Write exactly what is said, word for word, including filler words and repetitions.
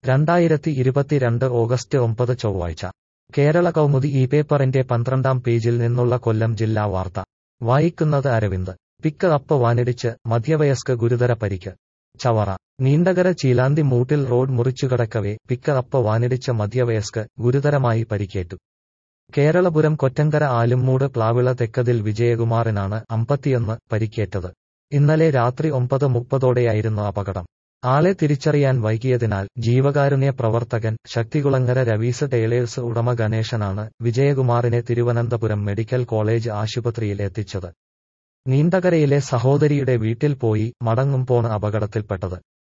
രണ്ടായിരത്തി ഇരുപത്തിരണ്ട് ഓഗസ്റ്റ് ഒമ്പത് ചൊവ്വാഴ്ച കേരള കൗമുദി ഈ പേപ്പറിന്റെ പന്ത്രണ്ടാം പേജിൽ നിന്നുള്ള കൊല്ലം ജില്ലാ വാർത്ത വായിക്കുന്നത് അരവിന്ദ്. പിക്ക് അപ്പ് വാനിടിച്ച് മധ്യവയസ്ക ഗുരുതര പരിക്ക്. ചവറ. നീണ്ടകര ചീലാന്തി മൂട്ടിൽ റോഡ് മുറിച്ചുകടക്കവേ പിക്ക് അപ്പ് വാനിടിച്ച മധ്യവയസ്ക ഗുരുതരമായി പരിക്കേറ്റു. കേരളപുരം കൊറ്റങ്കര ആലുംമൂട് പ്ലാവിള തെക്കതിൽ വിജയകുമാറിനാണ് അമ്പത്തിയൊന്ന് പരിക്കേറ്റത്. ഇന്നലെ രാത്രി ഒമ്പത് മുപ്പതോടെയായിരുന്നു അപകടം. ആളെ തിരിച്ചറിയാൻ വൈകിയതിനാൽ ജീവകാരുണ്യ പ്രവർത്തകൻ ശക്തികുളങ്ങര രവീസ് ടൈലേഴ്സ് ഉടമ ഗണേശനാണ് വിജയകുമാറിനെ തിരുവനന്തപുരം മെഡിക്കൽ കോളേജ് ആശുപത്രിയിൽ എത്തിച്ചത്. നീണ്ടകരയിലെ സഹോദരിയുടെ വീട്ടിൽ പോയി മടങ്ങുമ്പോണ് അപകടത്തിൽപ്പെട്ടത്.